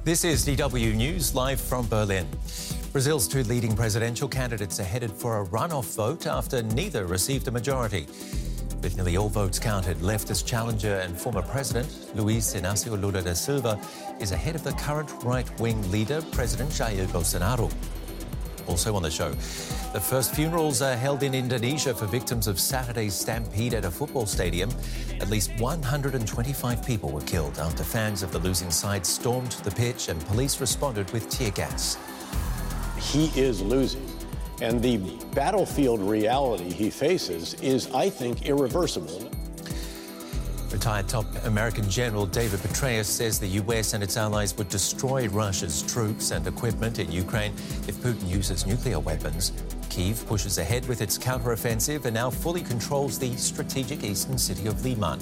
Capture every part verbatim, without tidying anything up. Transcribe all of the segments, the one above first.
This is D W News live from Berlin. Brazil's two leading presidential candidates are headed for a runoff vote after neither received a majority. With nearly all votes counted, leftist challenger and former president Luiz Inácio Lula da Silva is ahead of the current right-wing leader, President Jair Bolsonaro. Also on the show, the first funerals are held in Indonesia for victims of Saturday's stampede at a football stadium. At least one hundred twenty-five people were killed after fans of the losing side stormed the pitch and police responded with tear gas. He is losing, and the battlefield reality he faces is, I think, irreversible. Retired top American General David Petraeus says the U S and its allies would destroy Russia's troops and equipment in Ukraine if Putin uses nuclear weapons. Kyiv pushes ahead with its counteroffensive and now fully controls the strategic eastern city of Liman.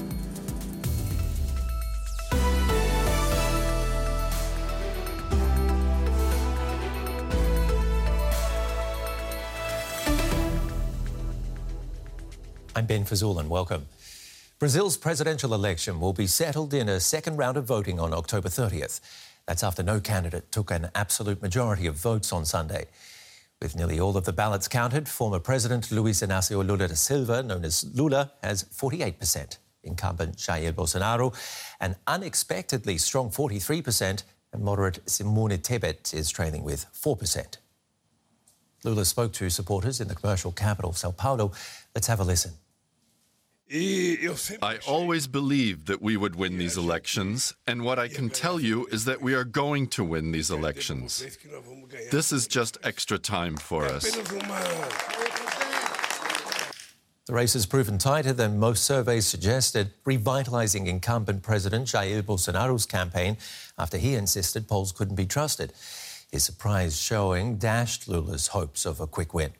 I'm Ben Fazul, welcome. Brazil's presidential election will be settled in a second round of voting on October thirtieth. That's after no candidate took an absolute majority of votes on Sunday. With nearly all of the ballots counted, former President Luiz Inácio Lula da Silva, known as Lula, has forty-eight percent. Incumbent Jair Bolsonaro, an unexpectedly strong forty-three percent, and moderate Simone Tebet is trailing with four percent. Lula spoke to supporters in the commercial capital, Sao Paulo. Let's have a listen. I always believed that we would win these elections, and what I can tell you is that we are going to win these elections. This is just extra time for us. The race has proven tighter than most surveys suggested, revitalising incumbent President Jair Bolsonaro's campaign after he insisted polls couldn't be trusted. His surprise showing dashed Lula's hopes of a quick win.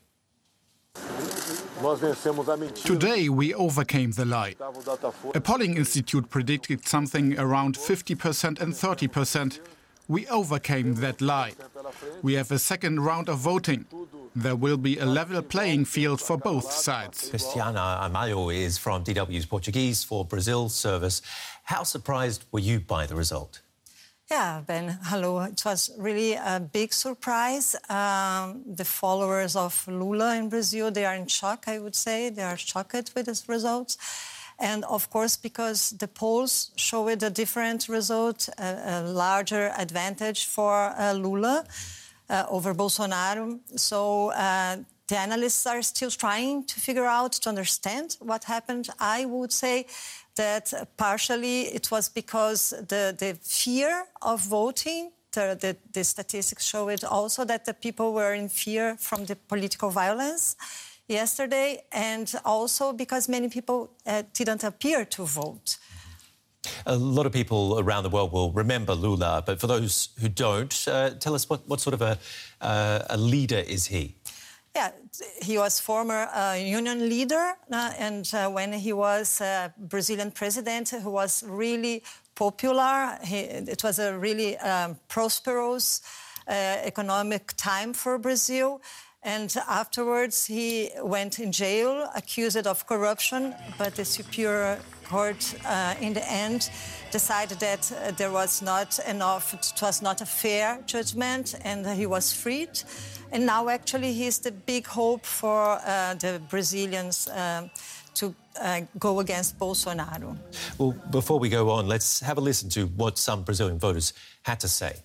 Today we overcame the lie. A polling institute predicted something around fifty percent and thirty percent. We overcame that lie. We have a second round of voting. There will be a level playing field for both sides. Cristiana Amayo is from D W's Portuguese for Brazil service. How surprised were you by the result? Yeah, Ben, hello. It was really a big surprise. Um, the followers of Lula in Brazil, they are in shock, I would say. They are shocked with these results. And, of course, because the polls showed a different result, a, a larger advantage for uh, Lula uh, over Bolsonaro. So uh, the analysts are still trying to figure out, to understand what happened. I would say that partially it was because the, the fear of voting, the, the, the statistics show it also that the people were in fear from the political violence yesterday, and also because many people uh, didn't appear to vote. A lot of people around the world will remember Lula, but for those who don't, uh, tell us what, what sort of a, uh, a leader is he? Yeah, he was former uh, union leader, uh, and uh, when he was uh, Brazilian president, who was really popular. He, it was a really um, prosperous uh, economic time for Brazil. And afterwards, he went in jail, accused of corruption, but the Superior Court, uh, in the end, decided that uh, there was not enough, it was not a fair judgment, and he was freed. And now, actually, he's the big hope for uh, the Brazilians uh, to uh, go against Bolsonaro. Well, before we go on, let's have a listen to what some Brazilian voters had to say.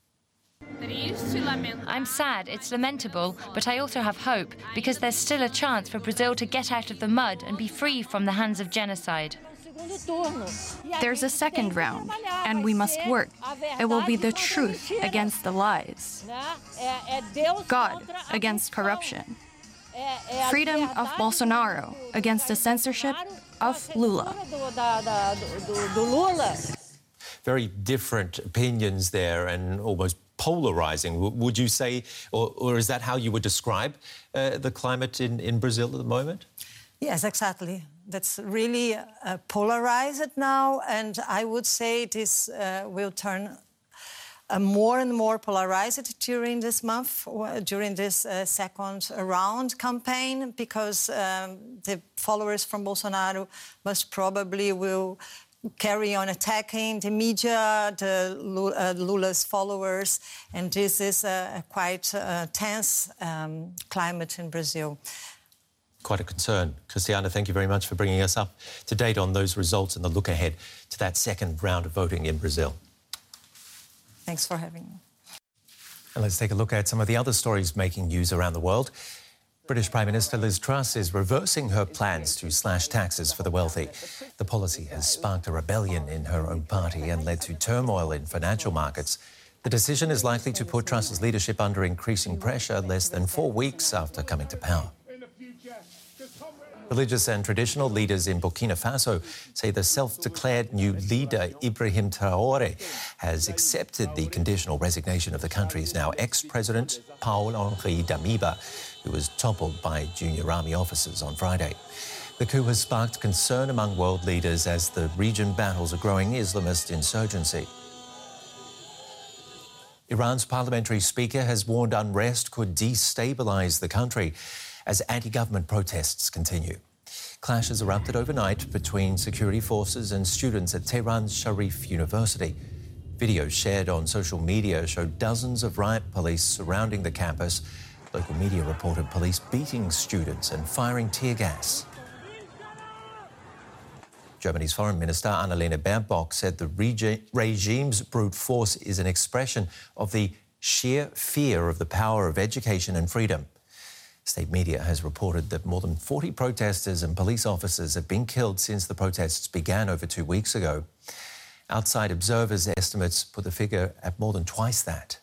I'm sad, it's lamentable, but I also have hope, because there's still a chance for Brazil to get out of the mud and be free from the hands of genocide. There's a second round, and we must work. It will be the truth against the lies. God against corruption. Freedom of Bolsonaro against the censorship of Lula. Very different opinions there and almost polarising, would you say, or, or is that how you would describe uh, the climate in, in Brazil at the moment? Yes, exactly. That's really uh, polarized now, and I would say this uh, will turn uh, more and more polarized during this month, during this uh, second round campaign, because um, the followers from Bolsonaro most probably will carry on attacking the media, the uh, Lula's followers, and this is a, a quite uh, tense um, climate in Brazil. Quite a concern. Cristiana, thank you very much for bringing us up to date on those results and the look ahead to that second round of voting in Brazil. Thanks for having me. And let's take a look at some of the other stories making news around the world. British Prime Minister Liz Truss is reversing her plans to slash taxes for the wealthy. The policy has sparked a rebellion in her own party and led to turmoil in financial markets. The decision is likely to put Truss's leadership under increasing pressure less than four weeks after coming to power. Religious and traditional leaders in Burkina Faso say the self-declared new leader, Ibrahim Traoré, has accepted the conditional resignation of the country's now ex-president, Paul-Henri Damiba, who was toppled by junior army officers on Friday. The coup has sparked concern among world leaders as the region battles a growing Islamist insurgency. Iran's parliamentary speaker has warned unrest could destabilise the country as anti-government protests continue. Clashes erupted overnight between security forces and students at Tehran Sharif University. Videos shared on social media showed dozens of riot police surrounding the campus. Local media reported police beating students and firing tear gas. Germany's Foreign Minister Annalena Baerbock said the regi- regime's brute force is an expression of the sheer fear of the power of education and freedom. State media has reported that more than forty protesters and police officers have been killed since the protests began over two weeks ago. Outside observers' estimates put the figure at more than twice that.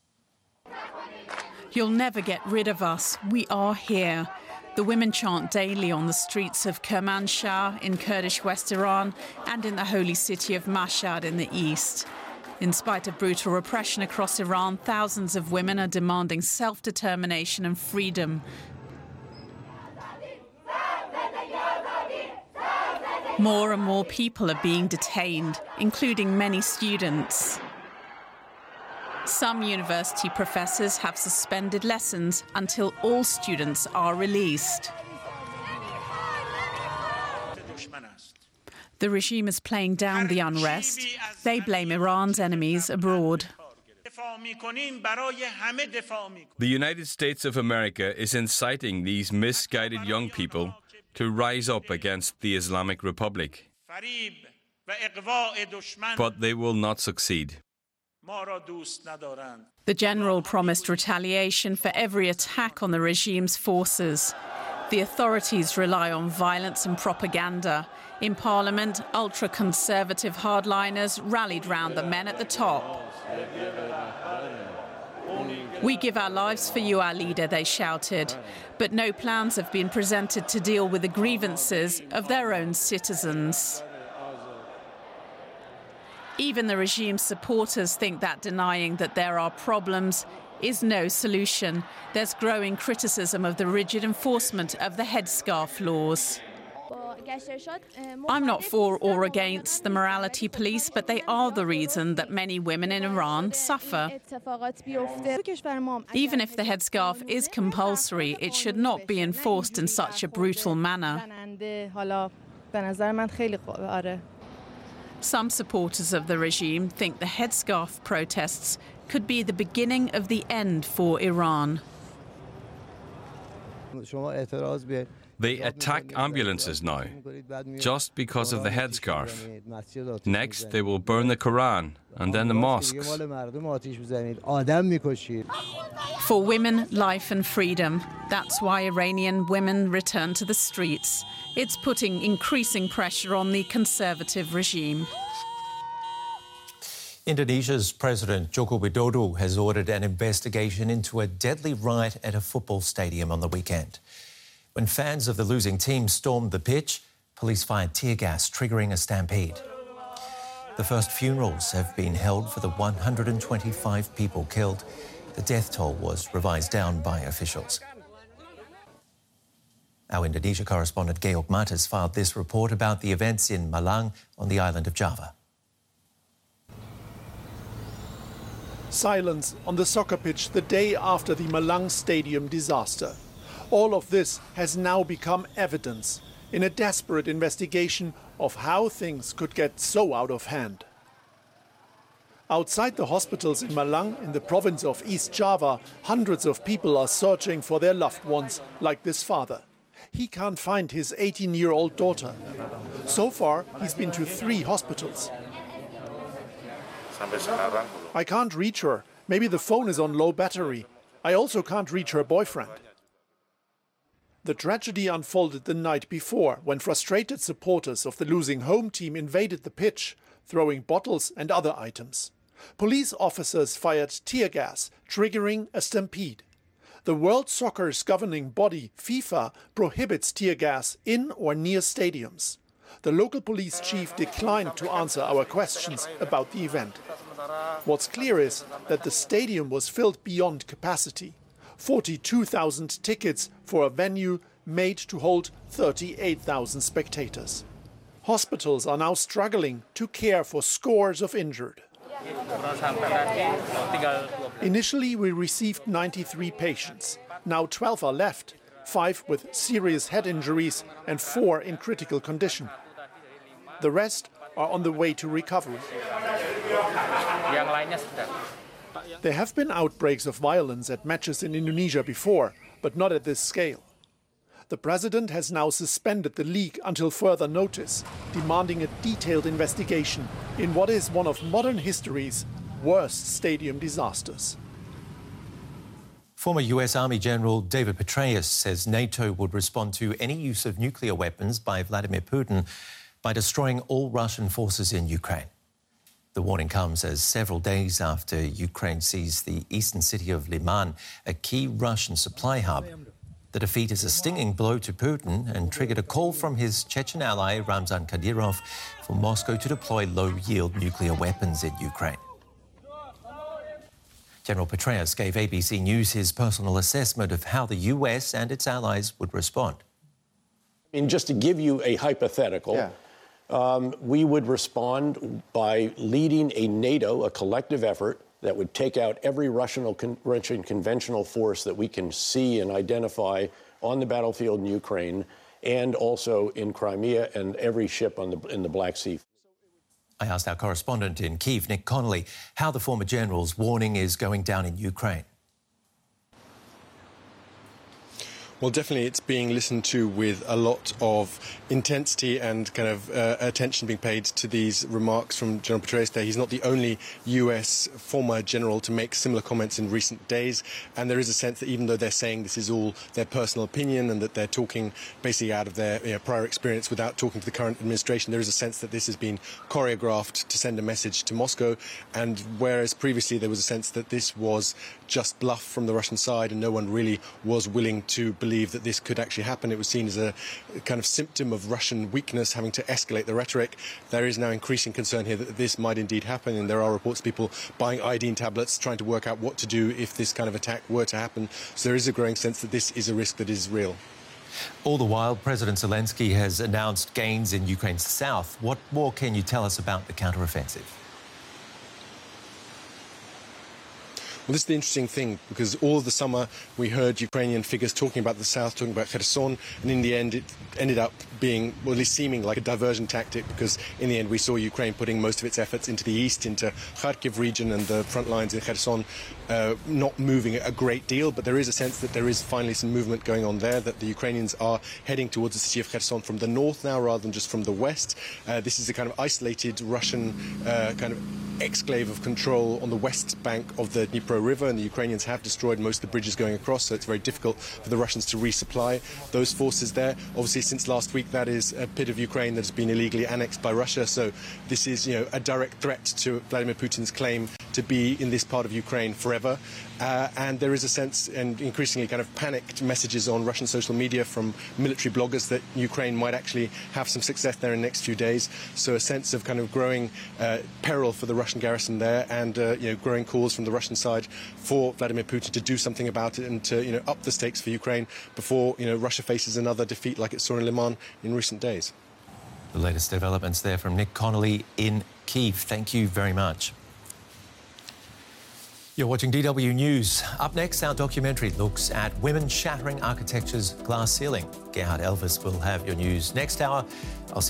You'll never get rid of us. We are here. The women chant daily on the streets of Kermanshah in Kurdish West Iran and in the holy city of Mashhad in the east. In spite of brutal repression across Iran, thousands of women are demanding self-determination and freedom. More and more people are being detained, including many students. Some university professors have suspended lessons until all students are released. The regime is playing down the unrest. They blame Iran's enemies abroad. The United States of America is inciting these misguided young people to rise up against the Islamic Republic. But they will not succeed. The general promised retaliation for every attack on the regime's forces. The authorities rely on violence and propaganda. In Parliament, ultra-conservative hardliners rallied round the men at the top. We give our lives for you, our leader, they shouted. But no plans have been presented to deal with the grievances of their own citizens. Even the regime's supporters think that denying that there are problems is no solution. There's growing criticism of the rigid enforcement of the headscarf laws. I'm not for or against the morality police, but they are the reason that many women in Iran suffer. Even if the headscarf is compulsory, it should not be enforced in such a brutal manner. Some supporters of the regime think the headscarf protests could be the beginning of the end for Iran. They attack ambulances now, just because of the headscarf. Next, they will burn the Quran and then the mosques. For women, life and freedom. That's why Iranian women return to the streets. It's putting increasing pressure on the conservative regime. Indonesia's President Joko Widodo has ordered an investigation into a deadly riot at a football stadium on the weekend. When fans of the losing team stormed the pitch, police fired tear gas, triggering a stampede. The first funerals have been held for the one hundred twenty-five people killed. The death toll was revised down by officials. Our Indonesia correspondent Georg Matas filed this report about the events in Malang on the island of Java. Silence on the soccer pitch the day after the Malang Stadium disaster. All of this has now become evidence. in a desperate investigation of how things could get so out of hand. Outside the hospitals in Malang, in the province of East Java, hundreds of people are searching for their loved ones, like this father. He can't find his eighteen-year-old daughter. So far, he's been to three hospitals. I can't reach her. Maybe the phone is on low battery. I also can't reach her boyfriend. The tragedy unfolded the night before, when frustrated supporters of the losing home team invaded the pitch, throwing bottles and other items. Police officers fired tear gas, triggering a stampede. The World Soccer's governing body, FIFA, prohibits tear gas in or near stadiums. The local police chief declined to answer our questions about the event. What's clear is that the stadium was filled beyond capacity. forty-two thousand tickets for a venue made to hold thirty-eight thousand spectators. Hospitals are now struggling to care for scores of injured. Initially, we received ninety-three patients. Now twelve are left, five with serious head injuries and four in critical condition. The rest are on the way to recovery. There have been outbreaks of violence at matches in Indonesia before, but not at this scale. The president has now suspended the league until further notice, demanding a detailed investigation in what is one of modern history's worst stadium disasters. Former U S Army General David Petraeus says NATO would respond to any use of nuclear weapons by Vladimir Putin by destroying all Russian forces in Ukraine. The warning comes as several days after Ukraine seized the eastern city of Liman, a key Russian supply hub. The defeat is a stinging blow to Putin and triggered a call from his Chechen ally Ramzan Kadyrov for Moscow to deploy low-yield nuclear weapons in Ukraine. General Petraeus gave A B C News his personal assessment of how the U S and its allies would respond. I mean, just to give you a hypothetical, yeah. um, we would respond by leading a NATO, a collective effort, that would take out every Russian, Russian conventional force that we can see and identify on the battlefield in Ukraine and also in Crimea and every ship on the, in the Black Sea. I asked our correspondent in Kyiv, Nick Connolly, how the former general's warning is going down in Ukraine. Well, definitely it's being listened to with a lot of intensity and kind of uh, attention being paid to these remarks from General Petraeus there. He's not the only U S former general to make similar comments in recent days. And there is a sense that even though they're saying this is all their personal opinion and that they're talking basically out of their you know, prior experience without talking to the current administration, there is a sense that this has been choreographed to send a message to Moscow. And whereas previously there was a sense that this was just bluff from the Russian side and no one really was willing to believe that this could actually happen. It was seen as a kind of symptom of Russian weakness having to escalate the rhetoric. There is now increasing concern here that this might indeed happen, and there are reports of people buying iodine tablets, trying to work out what to do if this kind of attack were to happen. So there is a growing sense that this is a risk that is real. All the while, President Zelensky has announced gains in Ukraine's south. What more can you tell us about the counteroffensive? Well, this is the interesting thing, because all of the summer we heard Ukrainian figures talking about the south, talking about Kherson, and in the end it ended up being, well, at least seeming like a diversion tactic, because in the end we saw Ukraine putting most of its efforts into the east, into Kharkiv region and the front lines in Kherson, uh, not moving a great deal, but there is a sense that there is finally some movement going on there, that the Ukrainians are heading towards the city of Kherson from the north now rather than just from the west. Uh, this is a kind of isolated Russian uh, kind of exclave of control on the west bank of the Dnipro River, and the Ukrainians have destroyed most of the bridges going across, so it's very difficult for the Russians to resupply those forces there. Obviously, since last week, that is a bit of Ukraine that has been illegally annexed by Russia, so this is, you know, a direct threat to Vladimir Putin's claim to be in this part of Ukraine forever. Uh, and there is a sense, and increasingly kind of panicked messages on Russian social media from military bloggers that Ukraine might actually have some success there in the next few days. So a sense of kind of growing uh, peril for the Russian garrison there, and uh, you know, growing calls from the Russian side for Vladimir Putin to do something about it and to, you know, up the stakes for Ukraine before, you know, Russia faces another defeat like it saw in Liman in recent days. The latest developments there from Nick Connolly in Kyiv. Thank you very much. You're watching D W News. Up next, our documentary looks at women shattering architecture's glass ceiling. Gerhard Elvis will have your news next hour. I'll see